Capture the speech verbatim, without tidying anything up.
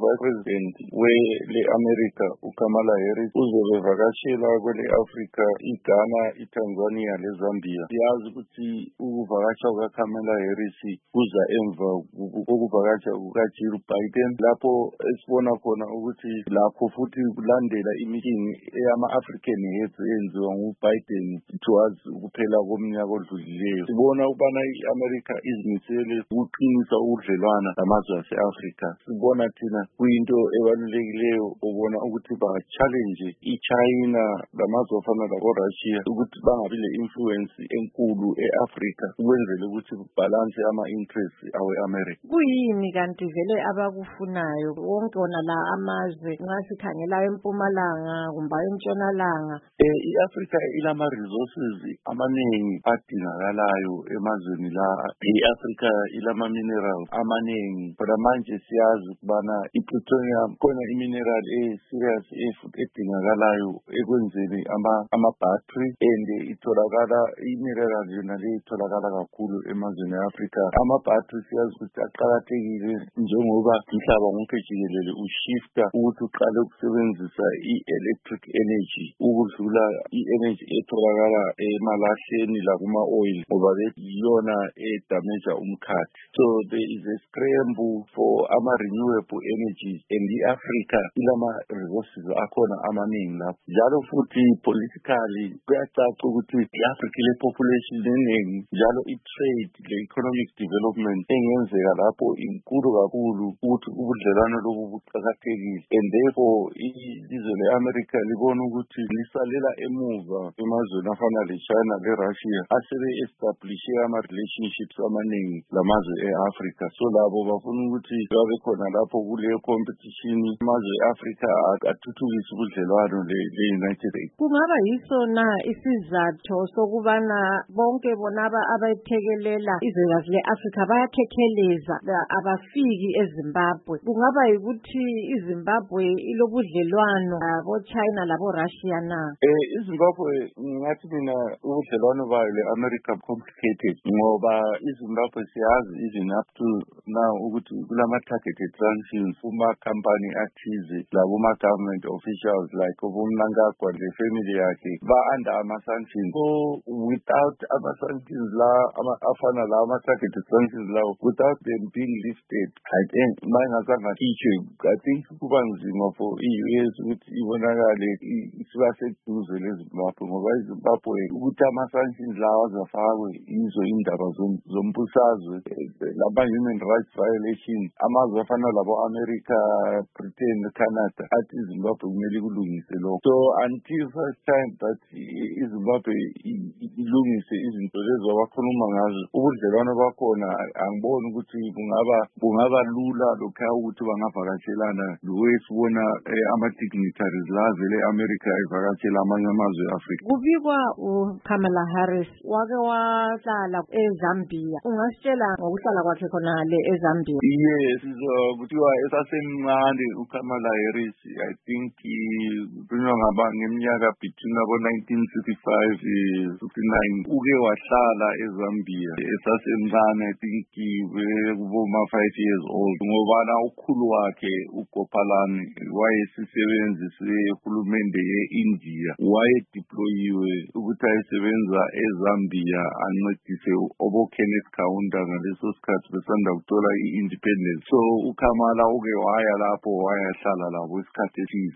Vice President wele-America uKamala Harris uzobevakashela kwele Africa, iGhana, iTanzania leZambia. Siyazi ukuthi ukuvakasha kukaKamala Harris kuza emva kokuvakasha kukaJill Biden, lapho esibona khona ukuthi lapho futhi kulandela i-meeting eyama-African heads eyenziwa nguBiden towards ukuphela komnyaka odlulileyo. Sibona ukubana i-America izimisele ukuqinisa ubudlelwana namazwe ase-Africa. Sibona thina kuyinto ebalulekileyo ubona ukuthi ba-challenge i-China lamazwe afana labo-Russia ukuthi bangabi le-influence enkulu e-Africa ukwenzela ukuthi balance ama-interest awe-America. Kuyini kanti vele abakufunayo wonke wona la amazwe ngasikhangela empumalanga kumbe entshonalanga? Eh i-Africa ilama resources amaningi adingakalayo emazweni la. I-Africa ilama minerals amaningi. Kodwa manje siyazi ukubana i-plutonium khona i-mineral e-serious edingakalayo ekwenzeni ama battery and itholakala i-mineral yona le itholakala kakhulu emazweni e-Africa. Ama battery siyazi ukuthi aqakathekile njengoba umhlaba wonke jikelele ushifta ukuthi uqale ukusebenzisa i-electric energy ukudlula i-energy etholakala emalahleni la kuma oil ngoba leyona edamage umkhathi. So there is a scramble for ama renewable energies and i-Africa ilama resources akhona amaningi lapho. Njalo futhi politically kuyacaca ukuthi i-Africa ile population eningi, njalo i-trade le-economic development engenzeka lapho inkulu kakhulu ukuthi ubudlelwano lobu buqakathekile, and therefore ilizwe le-America libona ukuthi lisalela emuva emazweni afana le-China le-Russia asebe establishe ama-relationships amaningi lamazwe e-Africa. So labo bafuna ukuthi babe khona lapho kuleyo competition amazwe e-Africa athuthukise ubudlelwano le-United States. Kungaba yiso na isizathu sokubana bonke bonaba abathekelela izwekazi le-Africa bayathekheleza abafiki eZimbabwe? Kungaba yikuthi iZimbabwe ilobudlelwano labo-China labo-Russia na? Eh iZimbabwe ngathi mina ubudlelwano bayo le-America complicated ngoba iZimbabwe siyazi even up to now ukuthi kulama targeted sanctions kuma company athize labo ma government officials like uMnangagwa le family yakhe ba under ama sanctions. So without ama sanctions la ama afana la ama targeted sanctions la, without them being lifted, I think mayingazange teacher I think kuba nzima for i-U S ukuthi ibonakale isibaseduze leZimbabwe ngoba iZimbabwe ukuthi ama sanctions lawa azafakwe izo indaba zombusazwe laba human rights violations amazwe afana labo America, Britain, Canada athi iZimbabwe kumele kulungise lokho. So until such time that iZimbabwe ilungise izinto lezo abakhuluma ngazo, ubudlelwano bakhona angiboni ukuthi bungaba bungaba lula lokho ukuthi bangavakatshelana lokwesibona ama-dignitaries la vele America evakatshela amanye amazwe e-Africa. Kubikwa uKamala Harris wake wahlala eZambia. Ungasitshela ngokuhlala kwakhe khona le eZambia? Yes, kuthiwa esasemncane uKamala Harris, I think kunywa ngaba ngeminyaka between abo nineteen sixty-five sixty-nine uke wahlala eZambia esasemncane. I think kuboma five years old ngoba na ukhulu wakhe uGopalani wayesisebenzi sehulumende ye-India wayedeployiwe ukuthi ayesebenza eZambia ancedise obo Kenneth Kaunda ngaleso sikhathi besanda kuthola i-independence. So uKamala uke waya lapho wayahlala labo isikhathi eside.